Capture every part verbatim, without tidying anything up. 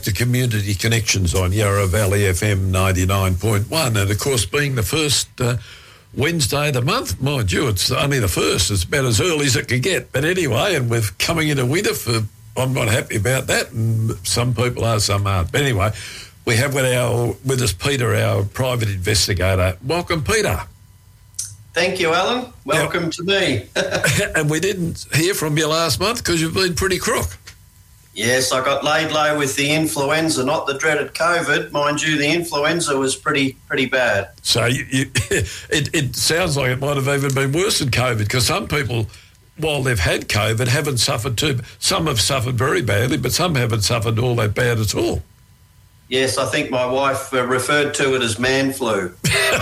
to Community Connections on Yarra Valley F M ninety-nine point one, and of course being the first uh, Wednesday of the month, mind you, it's only the first, it's about as early as it can get, but anyway, and we're coming into winter, for I'm not happy about that, and some people are, some aren't, but anyway, we have with, our, with us Peter, our private investigator. Welcome, Peter. Thank you, Alan. Welcome yep. to me. And we didn't hear from you last month because you've been pretty crook. Yes, I got laid low with the influenza, not the dreaded COVID. Mind you, the influenza was pretty pretty bad. So you, you, it, it sounds like it might have even been worse than COVID, because some people, while they've had COVID, haven't suffered too. Some have suffered very badly, but some haven't suffered all that bad at all. Yes, I think my wife uh, referred to it as man flu.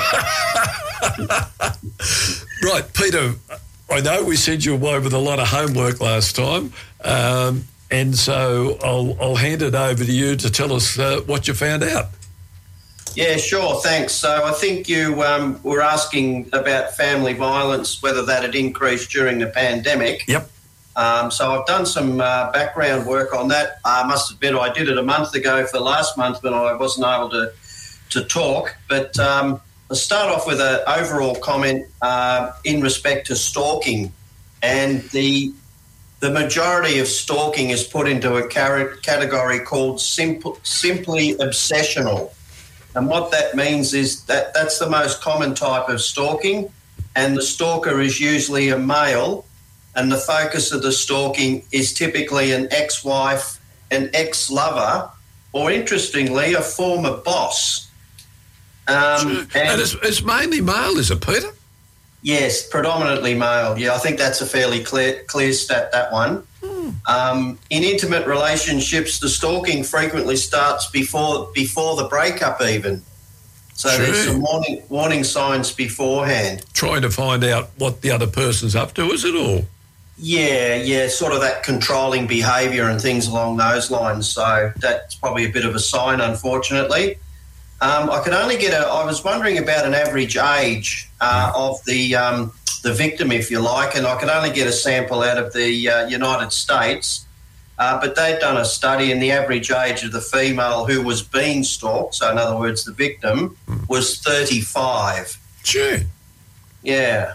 Right, Peter, I know we sent you away with a lot of homework last time, um, and so I'll, I'll hand it over to you to tell us uh, what you found out. Yeah, sure, thanks. So I think you um, were asking about family violence, whether that had increased during the pandemic. Yep. Um, so I've done some uh, background work on that. I must admit I did it a month ago for last month when I wasn't able to, to talk, but... Um, I'll start off with an overall comment uh, in respect to stalking, and the the majority of stalking is put into a category called simple, simply obsessional. And what that means is that that's the most common type of stalking, and the stalker is usually a male, and the focus of the stalking is typically an ex-wife, an ex-lover, or interestingly, a former boss. Um, sure. and and it's, it's mainly male, is it, Peter? Yes, predominantly male. Yeah, I think that's a fairly clear clear stat, that one. Hmm. Um, in intimate relationships, the stalking frequently starts before before the breakup even. So sure. There's some warning, warning signs beforehand. Trying to find out what the other person's up to, is it all? Yeah, yeah, sort of that controlling behaviour and things along those lines. So that's probably a bit of a sign, unfortunately. Um, I could only get a. I was wondering about an average age uh, of the um, the victim, if you like, and I could only get a sample out of the uh, United States. Uh, but they'd done a study, and the average age of the female who was being stalked, so in other words, the victim, was thirty-five. Sure. Yeah.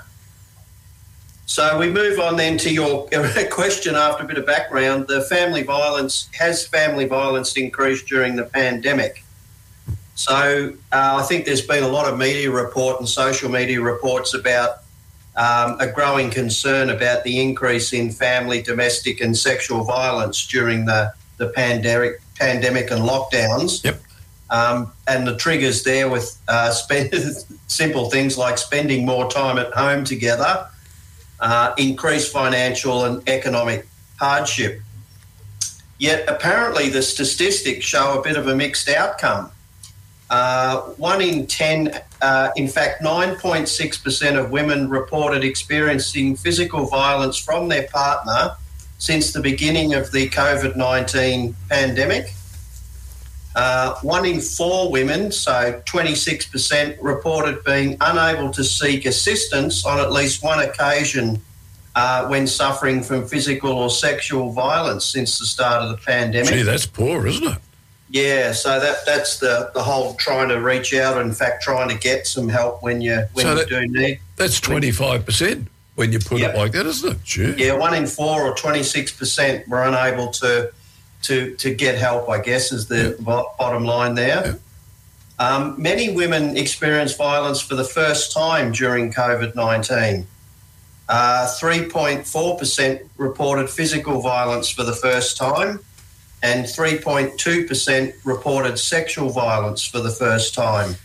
So we move on then to your question after a bit of background. The family violence has family violence increased during the pandemic? So uh, I think there's been a lot of media report and social media reports about um, a growing concern about the increase in family, domestic and sexual violence during the, the pandemic, pandemic and lockdowns. Yep. Um, and the triggers there with uh, spend, simple things like spending more time at home together, uh, increased financial and economic hardship. Yet apparently the statistics show a bit of a mixed outcome. Uh, one in ten, uh, in fact, nine point six percent of women reported experiencing physical violence from their partner since the beginning of the COVID nineteen pandemic. Uh, one in four women, so twenty-six percent, reported being unable to seek assistance on at least one occasion uh, when suffering from physical or sexual violence since the start of the pandemic. Gee, that's poor, isn't it? Yeah, so that that's the, the whole trying to reach out, in fact, trying to get some help when you when so you that, do need. That's twenty-five percent when you put yep. it like that, isn't it? Sure. Yeah, one in four or twenty-six percent were unable to to to get help, I guess, is the yep. bottom line there. Yep. Um, many women experience violence for the first time during COVID nineteen. Uh, three point four percent reported physical violence for the first time, and three point two percent reported sexual violence for the first time.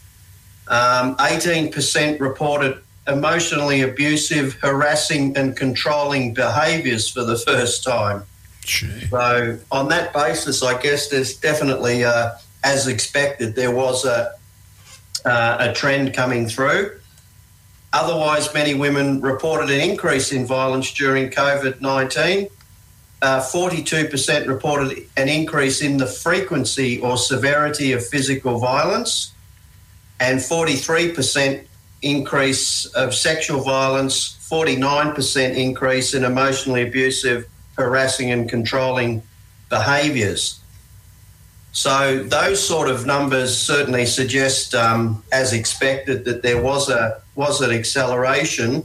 Um, eighteen percent reported emotionally abusive, harassing and controlling behaviours for the first time. Gee. So on that basis, I guess there's definitely, uh, as expected, there was a, uh, a trend coming through. Otherwise, many women reported an increase in violence during COVID nineteen. Uh, forty-two percent reported an increase in the frequency or severity of physical violence, and forty-three percent increase of sexual violence, forty-nine percent increase in emotionally abusive, harassing and controlling behaviours. So those sort of numbers certainly suggest, um, as expected, that there was a was an acceleration.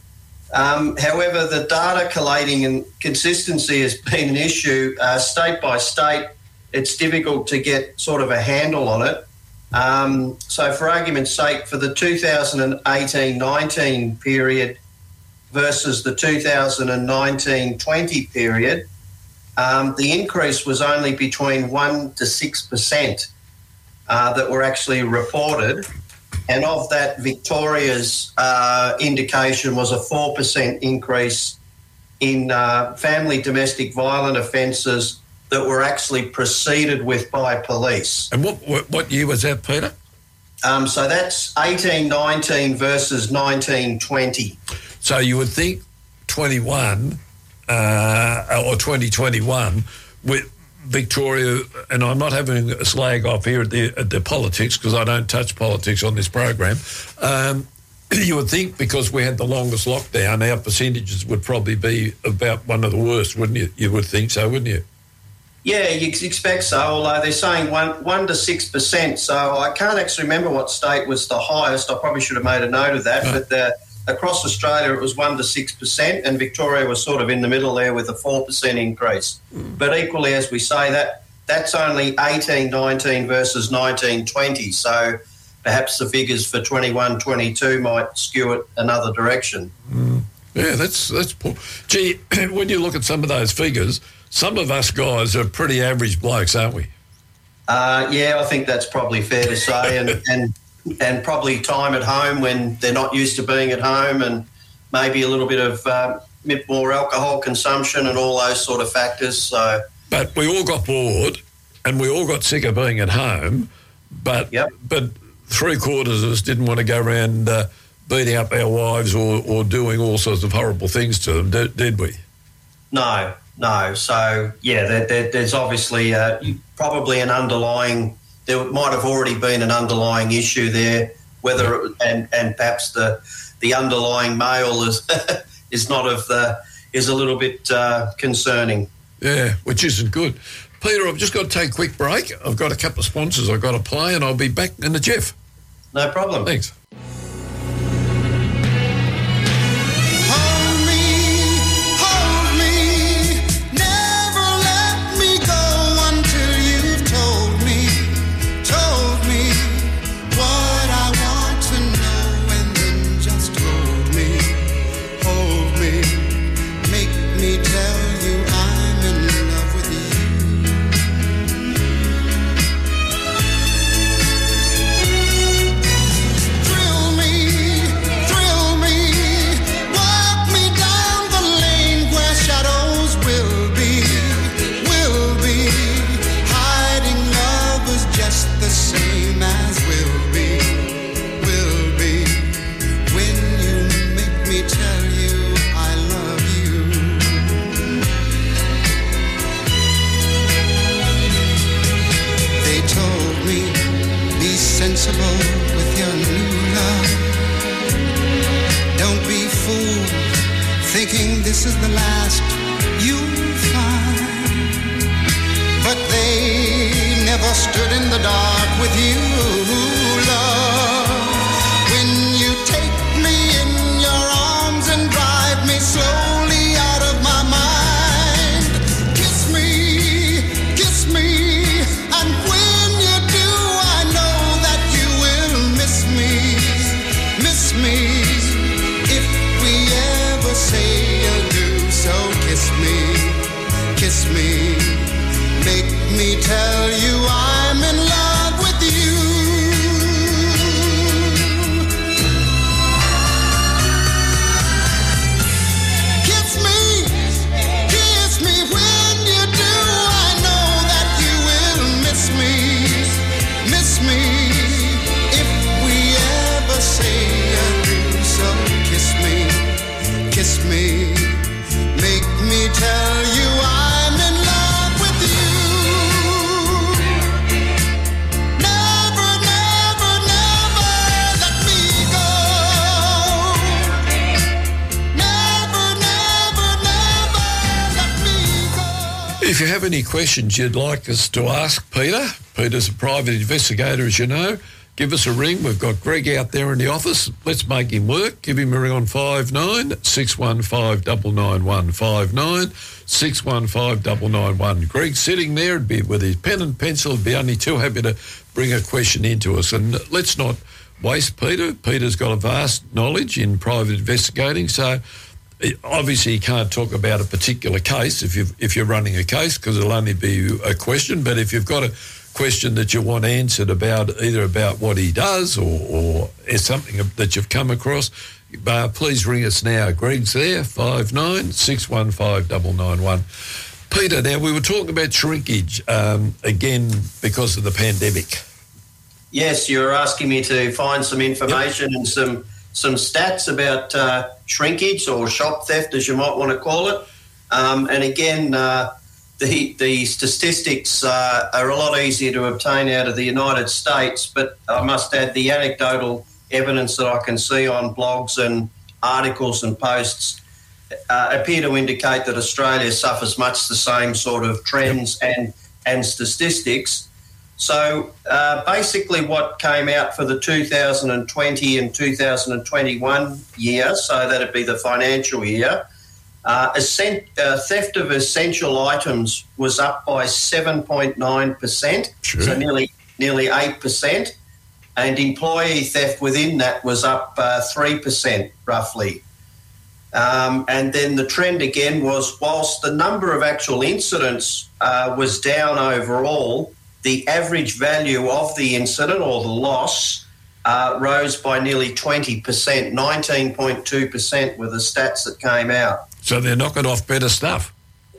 Um, however, the data collating and consistency has been an issue. Uh, state by state, it's difficult to get sort of a handle on it. Um, so for argument's sake, for the two thousand eighteen nineteen period versus the two thousand nineteen twenty period, um, the increase was only between one to six percent uh, that were actually reported. And of that, Victoria's uh, indication was a four percent increase in uh, family domestic violent offences that were actually proceeded with by police. And what what, what year was that, Peter? Um, so that's eighteen nineteen versus nineteen twenty. So you would think twenty-one uh, or twenty twenty-one with Victoria, and I'm not having a slag off here at the, at the politics because I don't touch politics on this program. Um, you would think because we had the longest lockdown, our percentages would probably be about one of the worst, wouldn't you? You would think so, wouldn't you? Yeah, you expect so, although they're saying one, one to six percent. So I can't actually remember what state was the highest. I probably should have made a note of that. Right. But the, across Australia, it was one to six percent, and Victoria was sort of in the middle there with a four percent increase. Mm. But equally, as we say, that that's only eighteen nineteen versus nineteen twenty. So perhaps the figures for twenty-one twenty-two might skew it another direction. Mm. Yeah, that's that's poor. Gee, when you look at some of those figures, some of us guys are pretty average blokes, aren't we? Uh, yeah, I think that's probably fair to say, and, and and probably time at home when they're not used to being at home, and maybe a little bit of uh, bit more alcohol consumption and all those sort of factors. So, but we all got bored, and we all got sick of being at home. But yep. but three quarters of us didn't want to go around uh, beating up our wives or, or doing all sorts of horrible things to them, did, did we? No. No, so yeah, there, there, there's obviously uh, probably an underlying. There might have already been an underlying issue there, whether it, and and perhaps the the underlying male is is not of the is a little bit uh, concerning. Yeah, which isn't good. Peter, I've just got to take a quick break. I've got a couple of sponsors I've got to play, and I'll be back in the Jeff. No problem. Thanks. Thinking this is the last you'll find, but they never stood in the dark with you, love. When you take me in your arms and drive me slowly out of my mind, kiss me, kiss me, and when you do, I know that you will miss me, miss me. Say adieu, so kiss me, kiss me, make me tell you I'm in love with you. Kiss me, kiss me, when you do, I know that you will miss me, miss me, if we ever say adieu, so kiss me. Kiss me, make me tell you I'm in love with you. If you have any questions you'd like us to ask Peter, Peter's a private investigator, as you know, give us a ring. We've got Greg out there in the office. Let's make him work. Give him a ring on five nine six one five nine nine one, five nine six one five nine nine one. Greg's sitting there, it'd be with his pen and pencil, he'd be only too happy to bring a question into us. And let's not waste Peter. Peter's got a vast knowledge in private investigating, so obviously you can't talk about a particular case if, you've, if you're running a case, because it'll only be a question. But if you've got a question that you want answered about either about what he does or, or is something that you've come across, uh, please ring us now. Greg's there, five nine six one five nine nine one. Peter, now we were talking about shrinkage um, again because of the pandemic. Yes, you were asking me to find some information yep. and some some stats about uh, shrinkage or shop theft, as you might want to call it. Um, and again, uh, the the statistics uh, are a lot easier to obtain out of the United States, but I must add the anecdotal evidence that I can see on blogs and articles and posts uh, appear to indicate that Australia suffers much the same sort of trends and, and statistics. So uh, basically what came out for the two thousand twenty and two thousand twenty-one year, so that'd be the financial year, uh, essen- uh, theft of essential items was up by seven point nine percent, sure. so nearly nearly eight percent, and employee theft within that was up uh, three percent roughly. Um, and then the trend again was, whilst the number of actual incidents uh, was down overall, the average value of the incident or the loss uh, rose by nearly twenty percent, nineteen point two percent were the stats that came out. So they're knocking off better stuff.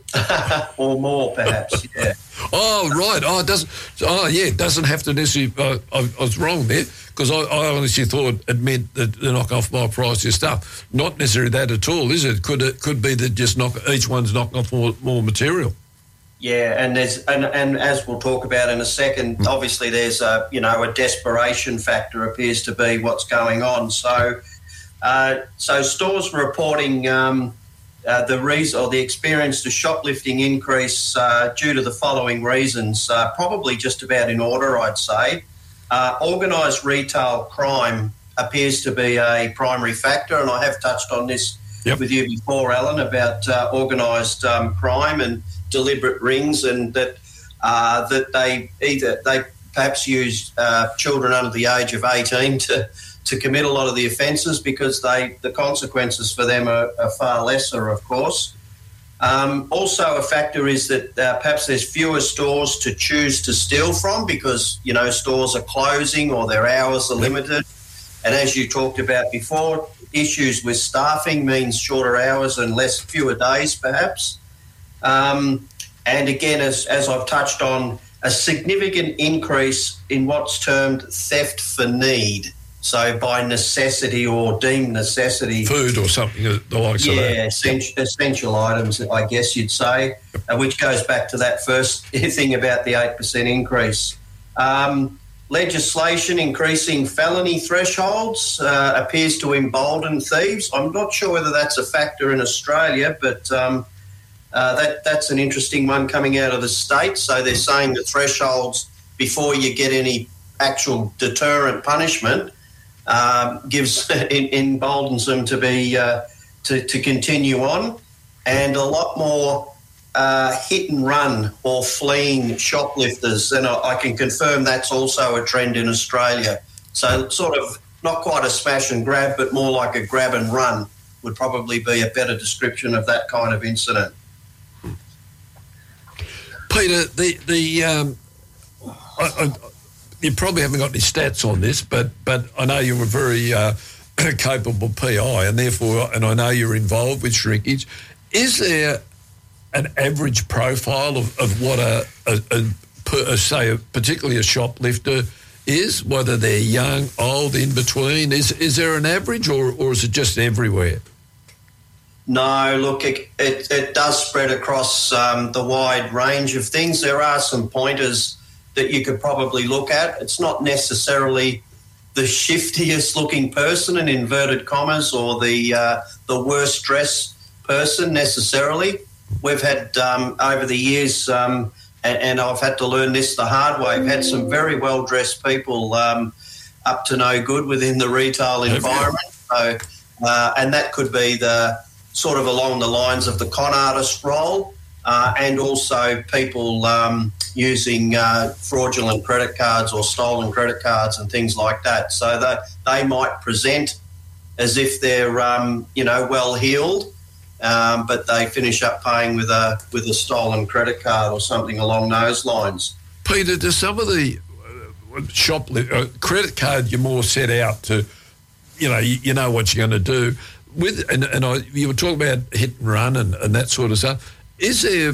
Or more, perhaps, yeah. Oh, right. Oh, it doesn't, oh, yeah, it doesn't have to necessarily, uh, I, I was wrong there, because I, I honestly thought it meant that they knock off my price of stuff. Not necessarily that at all, is it? Could it could be that just knock each one's knocking off more, more material. Yeah, and there's and, and as we'll talk about in a second, mm. obviously there's a you know a desperation factor appears to be what's going on. So, uh, so stores reporting um, uh, the reason or the experienced a shoplifting increase uh, due to the following reasons, uh, probably just about in order, I'd say. Uh, organised retail crime appears to be a primary factor, and I have touched on this yep. with you before, Alan, about uh, organised um, crime and deliberate rings, and that uh, that they either they perhaps use uh, children under the age of eighteen to to commit a lot of the offences because they the consequences for them are, are far lesser, of course. Um, also, a factor is that uh, perhaps there's fewer stores to choose to steal from because you know stores are closing or their hours are limited, and as you talked about before, issues with staffing means shorter hours and less fewer days, perhaps. Um, and again, as, as I've touched on, a significant increase in what's termed theft for need. So by necessity or deemed necessity. Food or something, the likes yeah, of that. Yeah, essential, essential items, I guess you'd say, uh, which goes back to that first thing about the eight percent increase. Um, legislation increasing felony thresholds uh, appears to embolden thieves. I'm not sure whether that's a factor in Australia, but... Um, Uh, that that's an interesting one coming out of the States. So they're saying the thresholds before you get any actual deterrent punishment um, gives emboldens them to be uh, to to continue on, and a lot more uh, hit and run or fleeing shoplifters. And I, I can confirm that's also a trend in Australia. So sort of not quite a smash and grab, but more like a grab and run would probably be a better description of that kind of incident. Peter, the the um, I, I, you probably haven't got any stats on this, but but I know you're a very uh, capable P I, and therefore, and I know you're involved with shrinkage. Is there an average profile of, of what a, a, a, a say, a, particularly a shoplifter is? Whether they're young, old, in between? Is is there an average, or or is it just everywhere? No, look, it, it, it does spread across um, the wide range of things. There are some pointers that you could probably look at. It's not necessarily the shiftiest looking person in inverted commas or the uh, the worst dressed person necessarily. we've had um, over the years, um, and, and I've had to learn this the hard way, we've had some very well-dressed people um, up to no good within the retail environment. So, uh, and that could be the sort of along the lines of the con artist role, uh, and also people um, using uh, fraudulent credit cards or stolen credit cards and things like that. So that they might present as if they're, um, you know, well heeled, um, but they finish up paying with a with a stolen credit card or something along those lines. Peter, do some of the uh, shop uh, credit card you're more set out to, you know, you, you know what you're going to do with, and, and I, you were talking about hit and run and, and that sort of stuff. Is there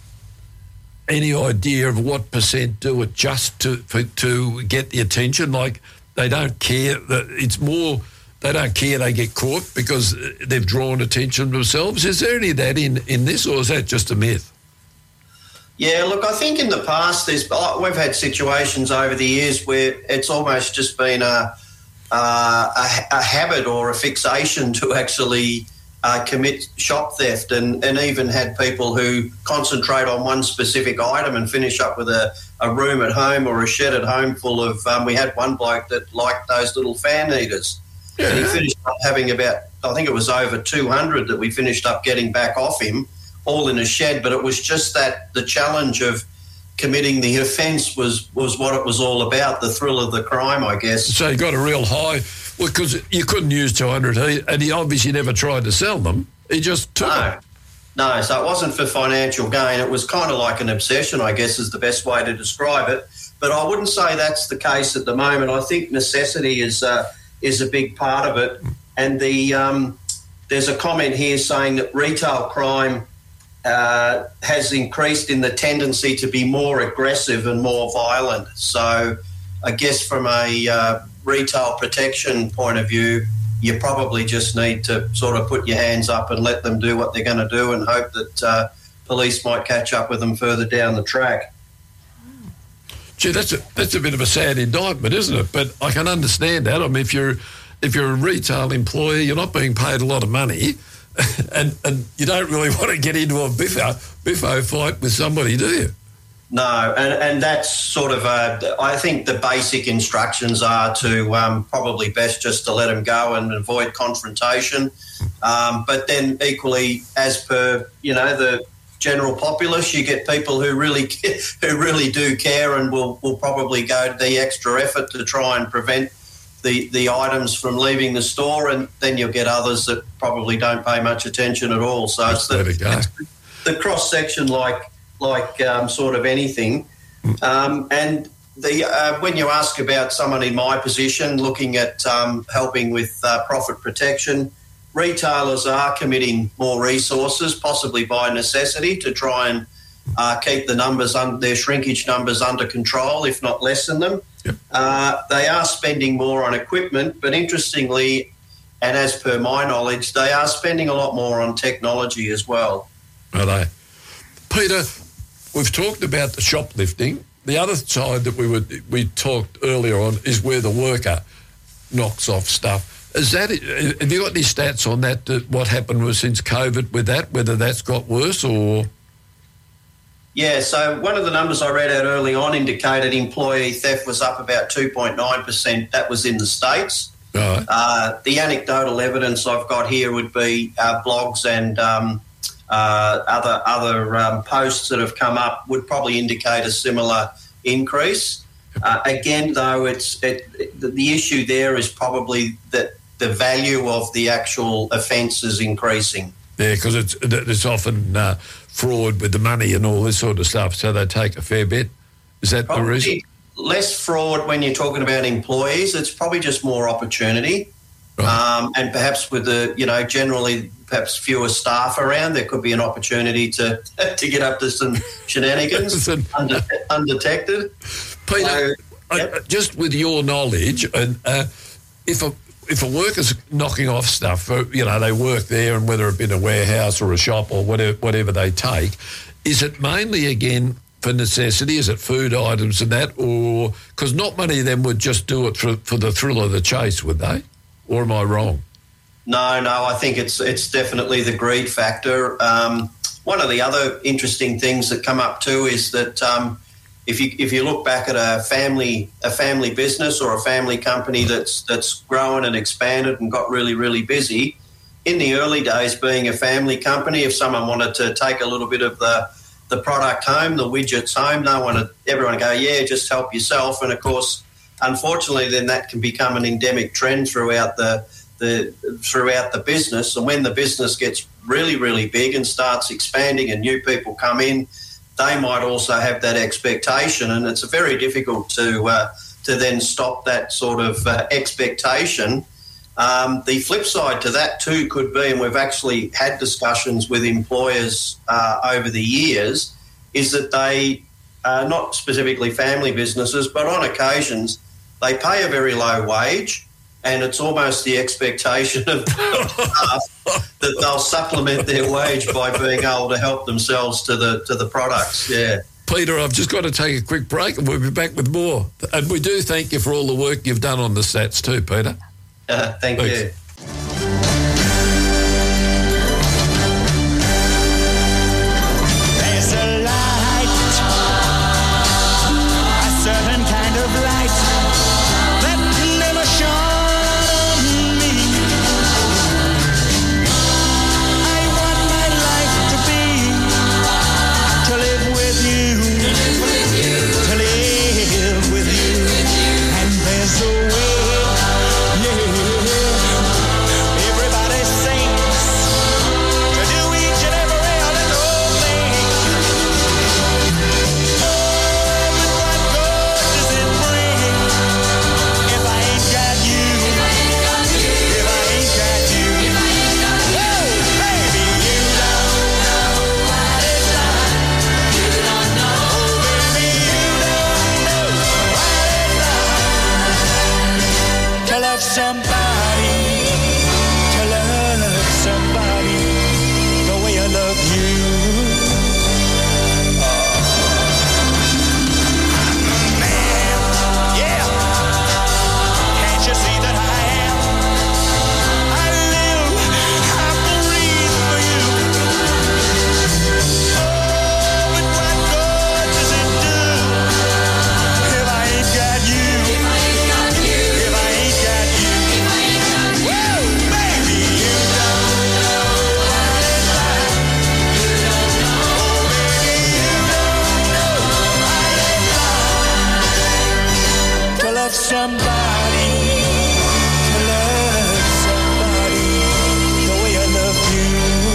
any idea of what percent do it just to for, to get the attention? Like they don't care that it's more. They don't care they get caught because they've drawn attention themselves. Is there any of that in, in this, or is that just a myth? Yeah, look, I think in the past there's we've had situations over the years where it's almost just been a uh, a, a habit or a fixation to actually uh, commit shop theft, and, and even had people who concentrate on one specific item and finish up with a, a room at home or a shed at home full of. Um, we had one bloke that liked those little fan heaters. Yeah. And he finished up having about, I think it was over two hundred that we finished up getting back off him, all in a shed. But it was just that the challenge of committing the offence was, was what it was all about, the thrill of the crime, I guess. So you got a real high, well, because you couldn't use two hundred, and he obviously never tried to sell them. He just took no. them. No, so it wasn't for financial gain. It was kind of like an obsession, I guess, is the best way to describe it. But I wouldn't say that's the case at the moment. I think necessity is... Uh, is a big part of it. And the um, there's a comment here saying that retail crime uh, has increased in the tendency to be more aggressive and more violent. So I guess from a uh, retail protection point of view, you probably just need to sort of put your hands up and let them do what they're going to do and hope that uh, police might catch up with them further down the track. Gee, that's a that's a bit of a sad indictment, isn't it? But I can understand that. I mean, if you're if you're a retail employee, you're not being paid a lot of money, and and you don't really want to get into a biffo biffo fight with somebody, do you? No, and and that's sort of a, I think the basic instructions are to um, probably best just to let them go and avoid confrontation. Um, but then equally, as per you know the general populace, you get people who really who really do care and will, will probably go to the extra effort to try and prevent the, the items from leaving the store, and then you'll get others that probably don't pay much attention at all. So it's the, it's the cross section, like like um, sort of anything. Um, and the uh, when you ask about someone in my position looking at um, helping with uh, profit protection, retailers are committing more resources, possibly by necessity, to try and uh, keep the numbers, un- their shrinkage numbers under control, if not lessen them. Yep. Uh, they are spending more on equipment, but interestingly, and as per my knowledge, they are spending a lot more on technology as well. Are they? Peter, we've talked about the shoplifting. The other side that we would we talked earlier on is where the worker knocks off stuff. Is that, have you got any stats on that, that what happened was since COVID with that, whether that's got worse or? Yeah, so one of the numbers I read out early on indicated employee theft was up about two point nine percent. That was in the States. Right. Uh, the anecdotal evidence I've got here would be uh, blogs and um, uh, other, other um, posts that have come up would probably indicate a similar increase. Uh, again, though, it's it, it, the issue there is probably that the value of the actual offence is increasing. Yeah, because it's it's often uh, fraud with the money and all this sort of stuff, so they take a fair bit. Is that probably the reason? Less fraud when you're talking about employees. It's probably just more opportunity. Right. Um, and perhaps with the, you know, generally perhaps fewer staff around, there could be an opportunity to to get up to some shenanigans unde- undetected. Peter, so, yep. I, just with your knowledge, and uh, if a if a worker's knocking off stuff, you know, they work there, and whether it be in a warehouse or a shop or whatever, whatever they take, is it mainly again for necessity? Is it food items and that, or because not many of them would just do it for for the thrill of the chase, would they? Or am I wrong? No, no, I think it's it's definitely the greed factor. Um, one of the other interesting things that come up too is that um, if you if you look back at a family a family business or a family company that's that's grown and expanded and got really really busy, in the early days being a family company, if someone wanted to take a little bit of the the product home, the widgets home, they wanted everyone to go, yeah, just help yourself. And of course, unfortunately, then that can become an endemic trend throughout the the throughout the business. And when the business gets really, really big and starts expanding and new people come in, they might also have that expectation, and it's very difficult to uh, to then stop that sort of uh, expectation. Um, the flip side to that too could be, and we've actually had discussions with employers uh, over the years, is that they, uh, not specifically family businesses, but on occasions they pay a very low wage, and it's almost the expectation of staff that they'll supplement their wage by being able to help themselves to the to the products. Yeah. Peter, I've just got to take a quick break and we'll be back with more. And we do thank you for all the work you've done on the stats too, Peter. Uh, thank Thanks. you. There's a light, a certain kind of light that never shone on me. I want my life to be, to live with you, to live with you, and there's a way. Everybody sings to do each and every little thing. Oh, but what good does it bring if I ain't got you? If I ain't got you. Oh, baby, you don't know what it's like. You don't know. Oh, baby, you don't know what it's like to love somebody. Somebody the way I love you. Oh. I'm a man, yeah. Can't you see that I am? I live, I breathe for you. Oh, but what good does it do if I ain't got you? If I ain't got you. If I ain't got you. If I ain't got you. Woo, baby, you don't. Love somebody, to love somebody the way I love you.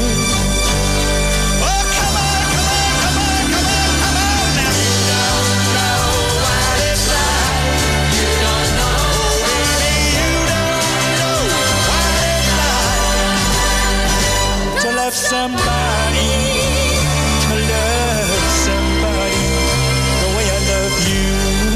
Oh, come on, come on, come on, come on, come on. Now you don't know what it's like. You don't know, baby, you don't know what it's like to love somebody, to love somebody the way I love you.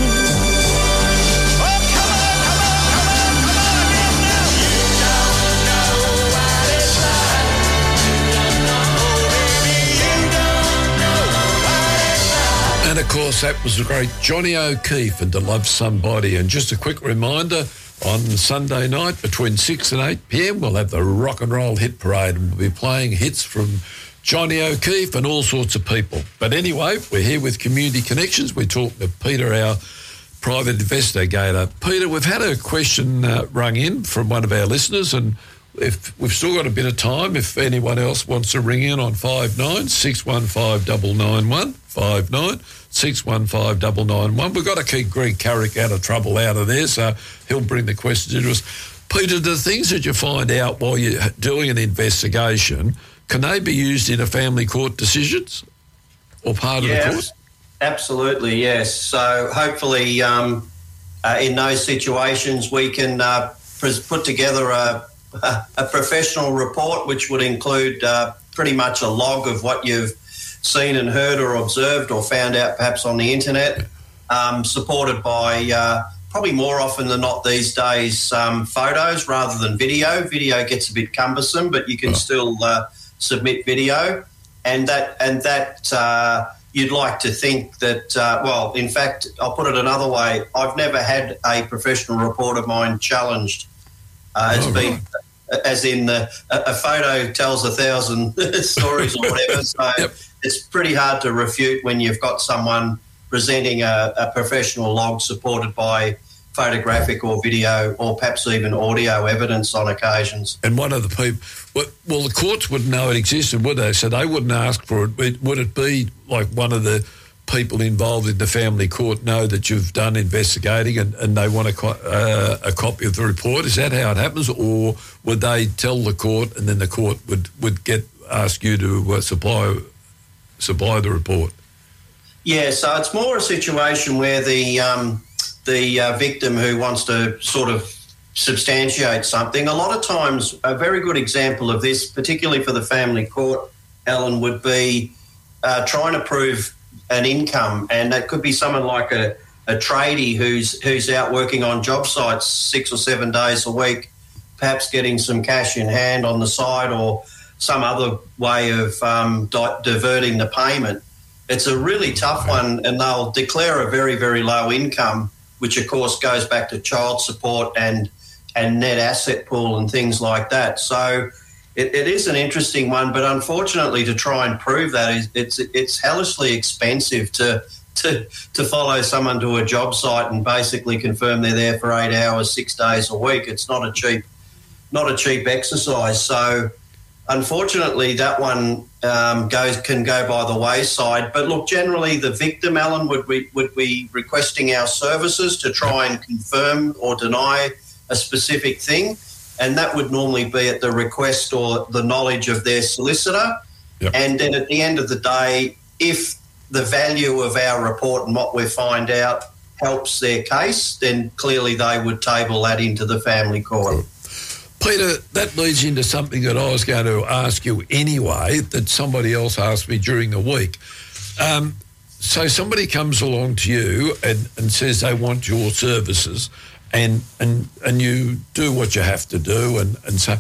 And of course, that was the great Johnny O'Keefe and To Love Somebody. And just a quick reminder, on Sunday night between six and eight p.m, we'll have the Rock and Roll Hit Parade, and we'll be playing hits from Johnny O'Keefe and all sorts of people. But anyway, we're here with Community Connections. We're talking to Peter, our private investigator. Peter, we've had a question uh, rung in from one of our listeners, and if we've still got a bit of time, if anyone else wants to ring in on five nine six one five nine nine one, five nine six one five nine nine one. We've got to keep Greg Carrick out of trouble out of there, so he'll bring the questions to us. Peter, the things that you find out while you're doing an investigation, can they be used in a family court decisions or part yes, of the court? Absolutely, yes. So hopefully um, uh, in those situations we can uh, put together a a professional report which would include uh, pretty much a log of what you've seen and heard or observed or found out perhaps on the internet, um, supported by uh, probably more often than not these days um, photos rather than video. Video gets a bit cumbersome, but you can oh. still uh, submit video. And that, and that uh, you'd like to think that, uh, well, in fact, I'll put it another way. I've never had a professional report of mine challenged. Uh, it's oh, been right. as in the, a, a photo tells a thousand stories or whatever. So Yep. it's pretty hard to refute when you've got someone presenting a, a professional log supported by photographic or video or perhaps even audio evidence on occasions. And one of the people, well, well, the courts wouldn't know it existed, would they? So they wouldn't ask for it. Would would it be like one of the people involved in the family court know that you've done investigating and, and they want a, co- uh, a copy of the report? Is that how it happens? Or would they tell the court and then the court would, would get ask you to uh, supply supply the report? Yeah, so it's more a situation where the um, the uh, victim who wants to sort of substantiate something. A lot of times, a very good example of this, particularly for the family court, Alan, would be uh, trying to prove an income, and that could be someone like a, a tradie who's who's out working on job sites six or seven days a week, perhaps getting some cash in hand on the side or some other way of um, di- diverting the payment. It's a really tough one, and they'll declare a very, very low income, which of course goes back to child support and and net asset pool and things like that. So it, it is an interesting one, but unfortunately to try and prove that is it's it's hellishly expensive to to to follow someone to a job site and basically confirm they're there for eight hours, six days a week. It's not a cheap not a cheap exercise. So unfortunately, that one um, goes can go by the wayside. But look, generally, the victim, Alan, would be, would be requesting our services to try and confirm or deny a specific thing, and that would normally be at the request or the knowledge of their solicitor. Yep. And then at the end of the day, if the value of our report and what we find out helps their case, then clearly they would table that into the family court. Peter, that leads into something that I was going to ask you anyway, that somebody else asked me during the week. Um, so somebody comes along to you and, and says they want your services, and and and you do what you have to do, and, and so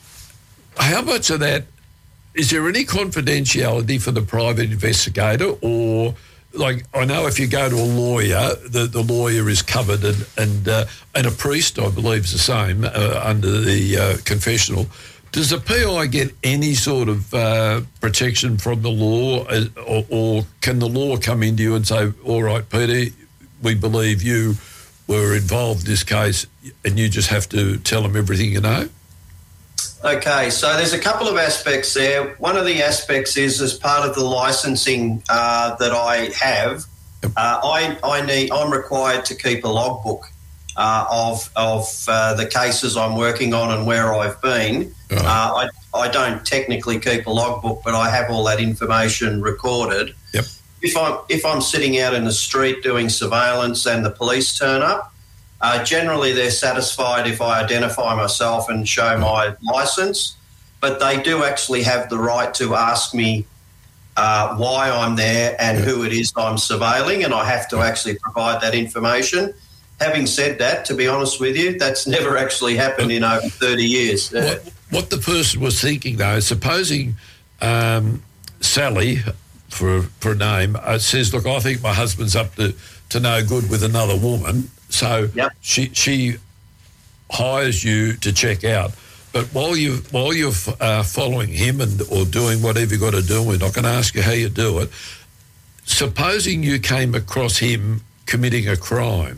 how much of that, is there any confidentiality for the private investigator? Or, like, I know if you go to a lawyer, the, the lawyer is covered, and and, uh, and a priest, I believe, is the same uh, under the uh, confessional. Does the P I get any sort of uh, protection from the law, uh, or, or can the law come into you and say, all right, Peter, we believe you were involved in this case, and you just have to tell them everything you know? Okay, so there's a couple of aspects there. One of the aspects is, as part of the licensing uh, that I have, uh, I, I need I'm required to keep a logbook uh, of of uh, the cases I'm working on and where I've been. Oh. Uh, I I don't technically keep a logbook, but I have all that information recorded. Yep. If I'm if I'm sitting out in the street doing surveillance and the police turn up, Uh, generally, they're satisfied if I identify myself and show my licence, but they do actually have the right to ask me uh, why I'm there and who it is I'm surveilling, and I have to actually provide that information. Having said that, to be honest with you, that's never actually happened in over thirty years. Uh, What, what the person was thinking, though, is supposing um, Sally, for, for a name, uh, says, look, I think my husband's up to, to no good with another woman. So Yep. she she hires you to check out, but while you while you're uh, following him and or doing whatever you got to do, we're not going to ask you how you do it. Supposing you came across him committing a crime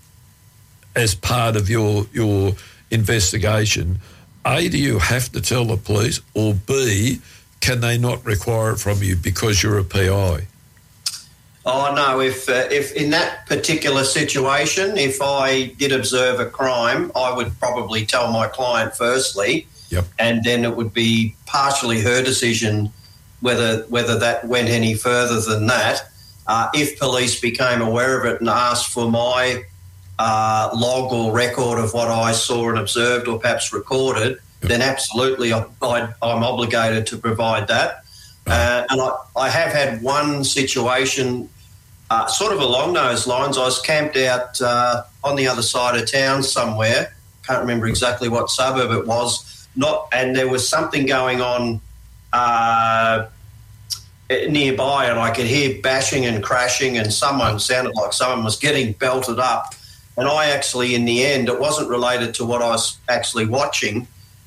as part of your your investigation, A, do you have to tell the police, or B, can they not require it from you because you're a P I? Oh no! If uh, if in that particular situation, if I did observe a crime, I would probably tell my client firstly, Yep. and then it would be partially her decision whether whether that went any further than that. Uh, if police became aware of it and asked for my uh, log or record of what I saw and observed, or perhaps recorded, Yep. then absolutely I, I, I'm obligated to provide that. Uh, and I, I have had one situation. Uh, sort of along those lines, I was camped out uh, on the other side of town somewhere. Can't remember exactly what suburb it was. Not, and there was something going on uh, nearby, and I could hear bashing and crashing, and someone sounded like someone was getting belted up. And I actually, in the end, it wasn't related to what I was actually watching.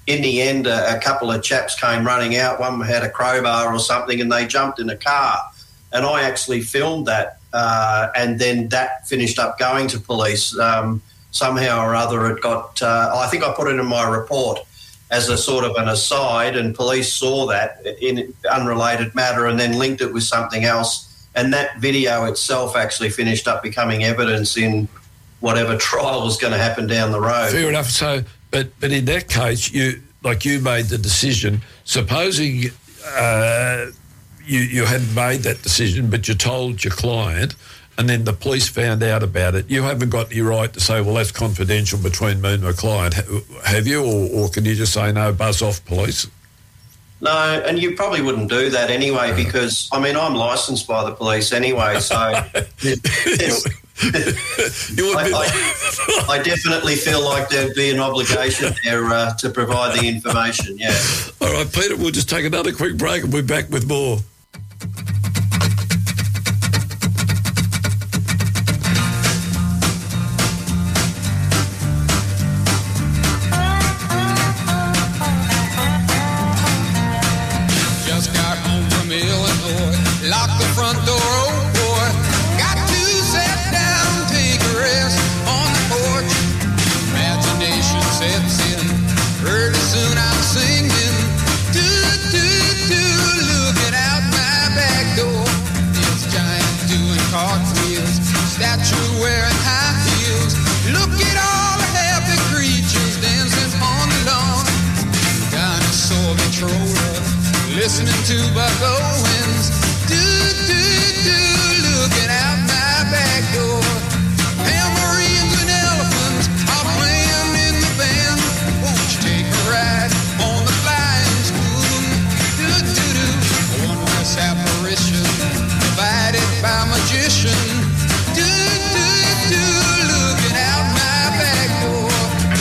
in the end, a, a couple of chaps came running out. One had a crowbar or something, and they jumped in a car. And I actually filmed that, uh, and then that finished up going to police. Um, somehow or other it got, uh, I think I put it in my report as a sort of an aside, and police saw that in unrelated matter and then linked it with something else. And that video itself actually finished up becoming evidence in whatever trial was going to happen down the road. Fair enough. So, but but in that case, you like you made the decision. Supposing uh, you you hadn't made that decision, but you told your client, and then the police found out about it, you haven't got any right to say, well, that's confidential between me and my client, have you? Or, or can you just say, no, buzz off, police? No, and you probably wouldn't do that anyway because, I mean, I'm licensed by the police anyway, so it's, you would I, be I, I definitely feel like there'd be an obligation there uh, to provide the information, yeah. All right, Peter, we'll just take another quick break and we'll be back with more. Lock the front door, oh boy. Got to sit down, take a rest on the porch. Imagination sets in. Early soon I'm singing. Do, do, do, looking out my back door. This giant doing cartwheels. Statue wearing high heels. Look at all the happy creatures dancing on the lawn. Dinosaur controller. Listening to Buck Owens. Do, do, do, looking out my back door. Tambourines and elephants are playing in the band. Won't you take a ride on the flying spoon? Do, do, do, a wondrous apparition provided by magician. Do, do, do, looking out my back door.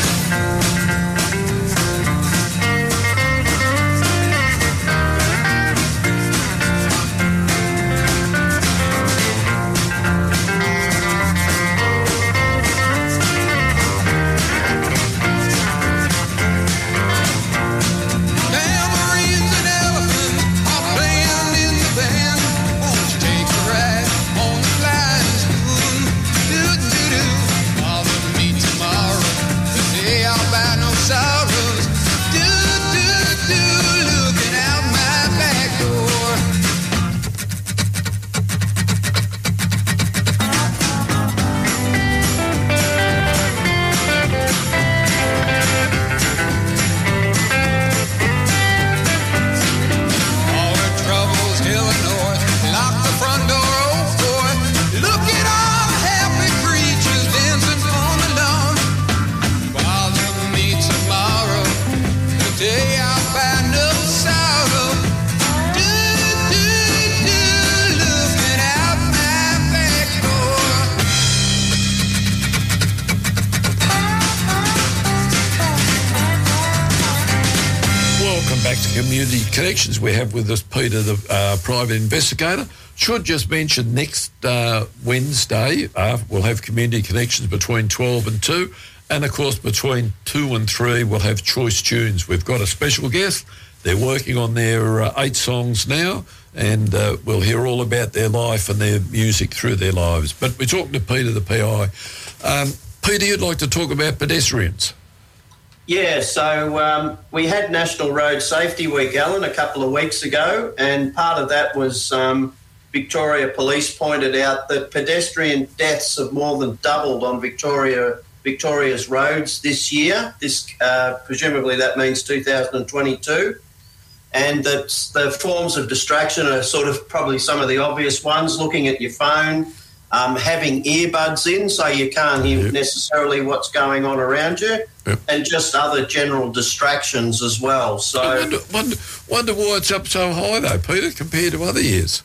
Community Connections. We have with us Peter, the uh, private investigator. Should just mention next uh, Wednesday, uh, we'll have Community Connections between twelve and two. And, of course, between two and three, we'll have Choice Tunes. We've got a special guest. They're working on their uh, eight songs now, and uh, we'll hear all about their life and their music through their lives. But we're talking to Peter, the P I. Um, Peter, you'd like to talk about pedestrians? Yeah, so um, we had National Road Safety Week, Alan, a couple of weeks ago, and part of that was um, Victoria Police pointed out that pedestrian deaths have more than doubled on Victoria Victoria's roads this year. This uh, presumably that means two thousand twenty-two, and that the forms of distraction are sort of probably some of the obvious ones: looking at your phone, um, having earbuds in so you can't hear Yep. necessarily what's going on around you. Yep. And just other general distractions as well. So, I wonder, wonder, wonder why it's up so high, though, Peter, compared to other years.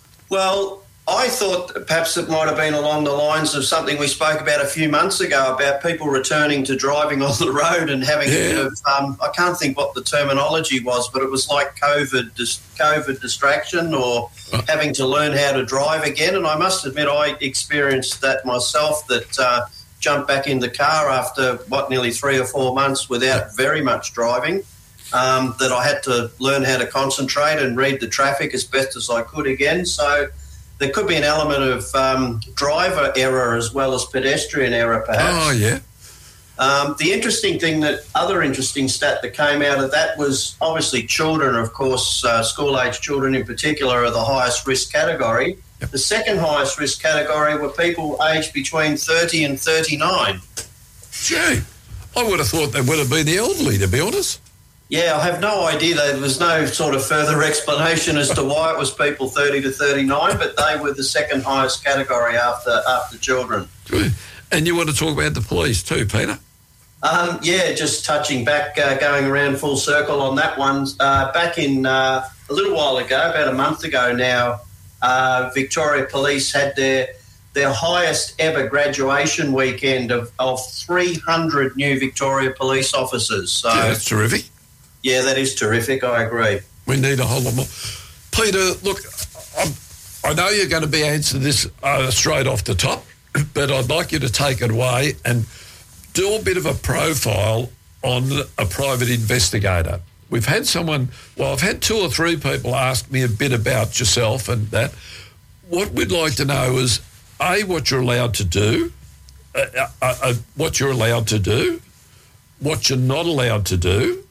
well, I thought perhaps it might have been along the lines of something we spoke about a few months ago about people returning to driving on the road and having Yeah. a bit of, um, I can't think what the terminology was, but it was like COVID, dis- COVID distraction or Oh. having to learn how to drive again. And I must admit, I experienced that myself, that uh, jumped back in the car after, what, nearly three or four months without very much driving. um, that I had to learn how to concentrate and read the traffic as best as I could again. So there could be an element of um, driver error as well as pedestrian error, perhaps. Oh, yeah. Um, the interesting thing, that other interesting stat that came out of that was obviously children, of course, uh, school-age children in particular are the highest risk category. Yep. The second highest risk category were people aged between thirty and thirty-nine. Gee, I would have thought they would have been the elderly, to be honest. Yeah, I have no idea. There was no sort of further explanation as to why it was people thirty to thirty-nine, but they were the second highest category after after children. Good. And you want to talk about the police too, Peter? Um, yeah, just touching back, uh, going around full circle on that one. Uh, back in uh, a little while ago, about a month ago now, uh, Victoria Police had their their highest ever graduation weekend of, of three hundred new Victoria Police officers. So, yeah, that's terrific. Yeah, that is terrific. I agree. We need a whole lot more. Peter, look, I'm, I know you're going to be answering this uh, straight off the top, but I'd like you to take it away and do a bit of a profile on a private investigator. We've had someone, well, I've had two or three people ask me a bit about yourself and that. What we'd like to know is, A, what you're allowed to do, uh, uh, uh, what you're allowed to do, what you're not allowed to do,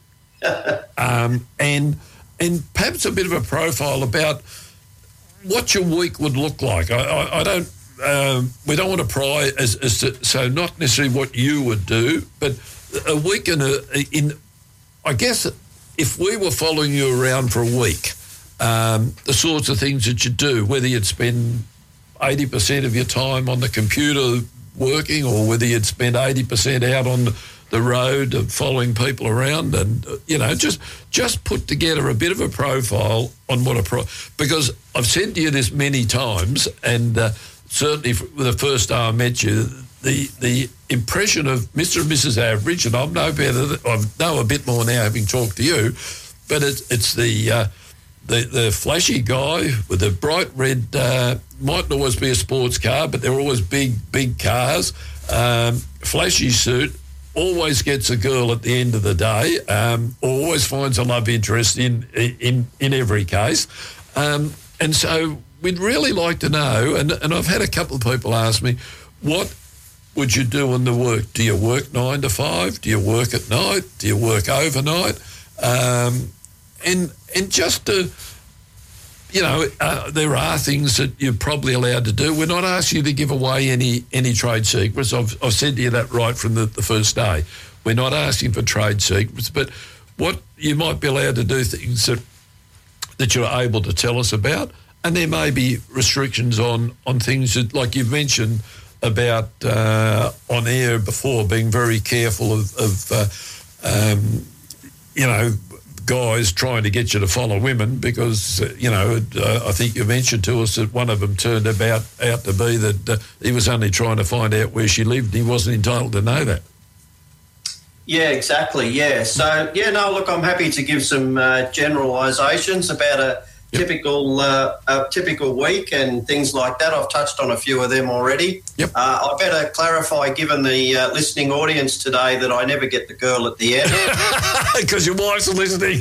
um, and and perhaps a bit of a profile about what your week would look like. I, I, I don't, um, we don't want to pry as, as to, so not necessarily what you would do, but a week in a, in, I guess if we were following you around for a week, um, the sorts of things that you do, whether you'd spend eighty percent of your time on the computer working or whether you'd spend eighty percent out on the road of following people around and, you know, just just put together a bit of a profile on what a pro... Because I've said to you this many times, and uh, certainly the first day I met you, the the impression of Mister and Missus Average, and I'm no better, than, I know a bit more now having talked to you, but it's, it's the... Uh, The, the flashy guy with the bright red, uh, mightn't always be a sports car, but they're always big, big cars, um, flashy suit, always gets a girl at the end of the day, um, always finds a love interest in in, in every case. Um, and so we'd really like to know, and, and I've had a couple of people ask me, what would you do in the work? Do you work nine to five? Do you work at night? Do you work overnight? Um And and just to, you know, uh, there are things that you're probably allowed to do. We're not asking you to give away any any trade secrets. I've, I've said to you that right from the, the first day. We're not asking for trade secrets, but what you might be allowed to do things that that you're able to tell us about, and there may be restrictions on, on things that, like you've mentioned about uh, on air before, being very careful of, of uh, um, you know, guys trying to get you to follow women because, uh, you know, uh, I think you mentioned to us that one of them turned about out to be that uh, he was only trying to find out where she lived. He wasn't entitled to know that. Yeah, exactly, yeah. So, yeah, no, look, I'm happy to give some uh, generalisations about a yep. typical uh, a typical week and things like that. I've touched on a few of them already. Yep. Uh, I better clarify, given the uh, listening audience today, that I never get the girl at the end. Because your wife's listening.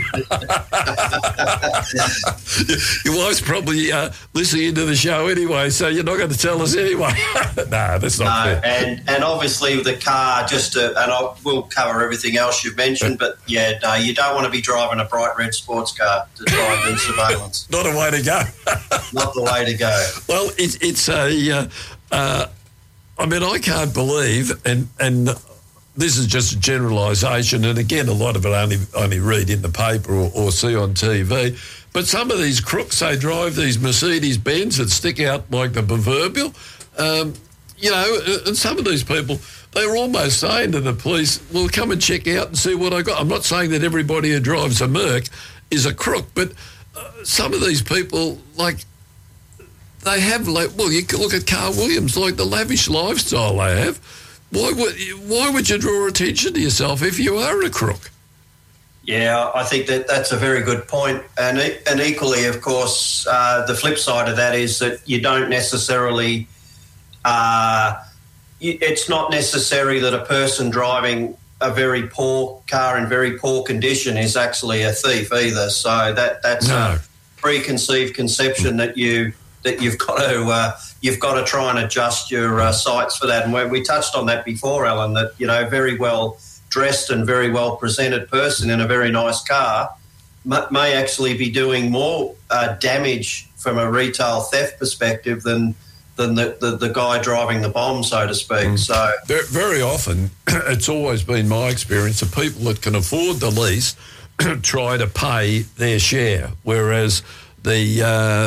Your wife's probably uh, listening into the show anyway, so you're not going to tell us anyway. No, that's not no, fair. And, and obviously the car, just to, and I will cover everything else you've mentioned, but, yeah, no, you don't want to be driving a bright red sports car to drive in surveillance. Not a way to go. Not the way to go. Well, it's it's a. Uh, uh, I mean, I can't believe, and and this is just a generalisation, and again, a lot of it only only read in the paper or, or see on T V. But some of these crooks, they drive these Mercedes Benz that stick out like the proverbial. Um, you know, and some of these people, they were almost saying to the police, "Well, come and check out and see what I got." I'm not saying that everybody who drives a Merc is a crook, but some of these people, like, they have, like, well, you can look at Carl Williams, like the lavish lifestyle they have. Why would why would you draw attention to yourself if you are a crook? Yeah, I think that that's a very good point. And and equally, of course, uh, the flip side of that is that you don't necessarily, uh, it's not necessary that a person driving a very poor car in very poor condition is actually a thief either. So that that's No. a preconceived conception that you that you've got to uh, you've got to try and adjust your uh, sights for that. And we, we touched on that before, Alan. That you know, very well dressed and very well presented person in a very nice car may, may actually be doing more uh, damage from a retail theft perspective than than the, the, the guy driving the bomb, so to speak. Mm. So very, very often, it's always been my experience, the people that can afford the lease try to pay their share, whereas the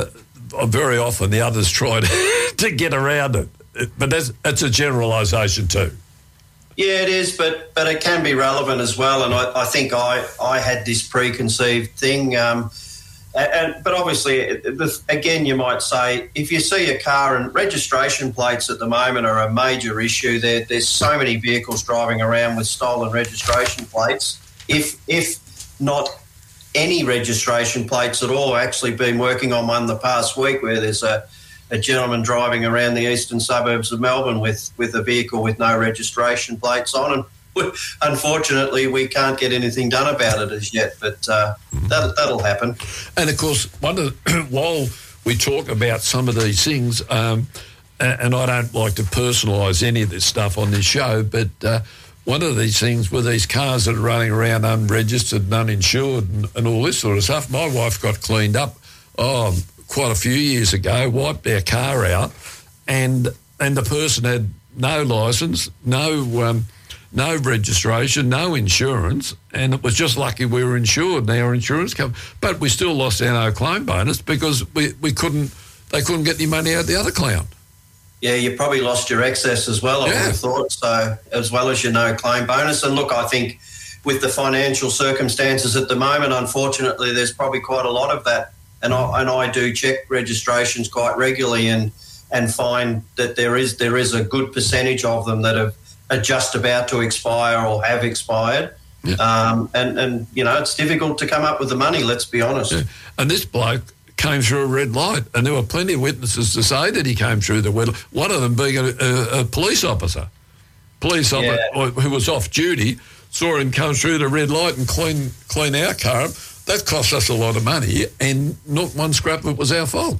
uh, very often the others try to, to get around it. But that's, that's a generalisation too. Yeah, it is, but but it can be relevant as well. And I, I think I, I had this preconceived thing. Um, And, but obviously, again, you might say, if you see a car, and registration plates at the moment are a major issue. There, there's so many vehicles driving around with stolen registration plates. If if not any registration plates at all, I've actually been working on one the past week where there's a, a gentleman driving around the eastern suburbs of Melbourne with, with a vehicle with no registration plates on. And unfortunately, we can't get anything done about it as yet, but uh, that, that'll happen. And, of course, one of the, while we talk about some of these things, um, and I don't like to personalise any of this stuff on this show, but uh, one of these things with these cars that are running around unregistered and uninsured and, and all this sort of stuff, my wife got cleaned up oh, quite a few years ago, wiped their car out, and and the person had no licence, no... Um, no registration, no insurance, and it was just lucky we were insured and our insurance covered. But we still lost our no claim bonus because we, we couldn't, they couldn't get any money out the other clown. Yeah, you probably lost your excess as well, I yeah. would have thought, so as well as your no claim bonus. And look, I think with the financial circumstances at the moment, unfortunately, there's probably quite a lot of that. And I, and I do check registrations quite regularly and and find that there is there is a good percentage of them that have are just about to expire or have expired. Yeah. Um, and, and, you know, it's difficult to come up with the money, let's be honest. Yeah. And this bloke came through a red light, and there were plenty of witnesses to say that he came through the red light, one of them being a, a, a police officer. Police officer yeah. who was off duty, saw him come through the red light and clean, clean our car. That cost us a lot of money, and not one scrap of it was our fault.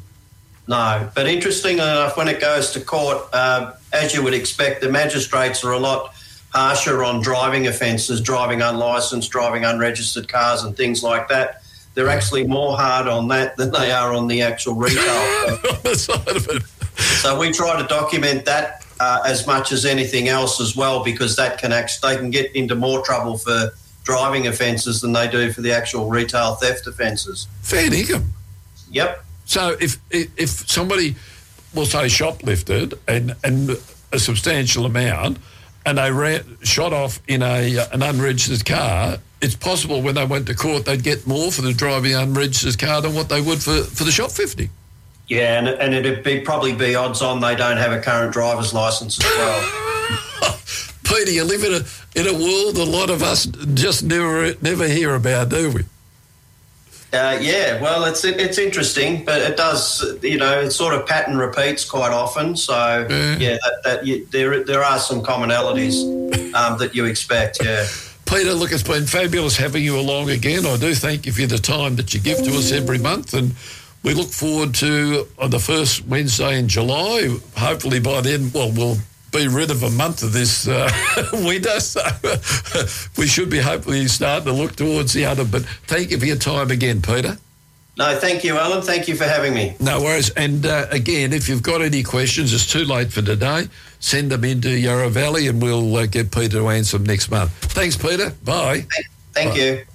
No, but interesting enough, when it goes to court, uh, as you would expect, the magistrates are a lot harsher on driving offences, driving unlicensed, driving unregistered cars and things like that. They're actually more hard on that than they are on the actual retail. On the side of it. So we try to document that uh, as much as anything else as well, because that can actually, they can get into more trouble for driving offences than they do for the actual retail theft offences. Fair dinkum. Yep. So if if somebody, will say, shoplifted and, and a substantial amount, and they ran, shot off in a an unregistered car, it's possible when they went to court they'd get more for the driving an unregistered car than what they would for, for the shoplifting. Yeah, and, and it'd be probably be odds on they don't have a current driver's licence as well. Peter, you live in a in a world a lot of us just never never hear about, do we? Uh, yeah, well, it's it's interesting, but it does, you know, it sort of pattern repeats quite often. So, yeah, yeah that, that you, there there are some commonalities um, that you expect, yeah. Peter, look, it's been fabulous having you along again. I do thank you for the time that you give to us every month, and we look forward to uh, the first Wednesday in July. Hopefully by then, well, we'll be rid of a month of this uh, winter, so we should be hopefully starting to look towards the other. But thank you for your time again, Peter. No, thank you, Alan. Thank you for having me. No worries. And uh, again, if you've got any questions, it's too late for today. Send them into Yarra Valley and we'll uh, get Peter to answer them next month. Thanks, Peter. Bye. Thank, thank Bye. you.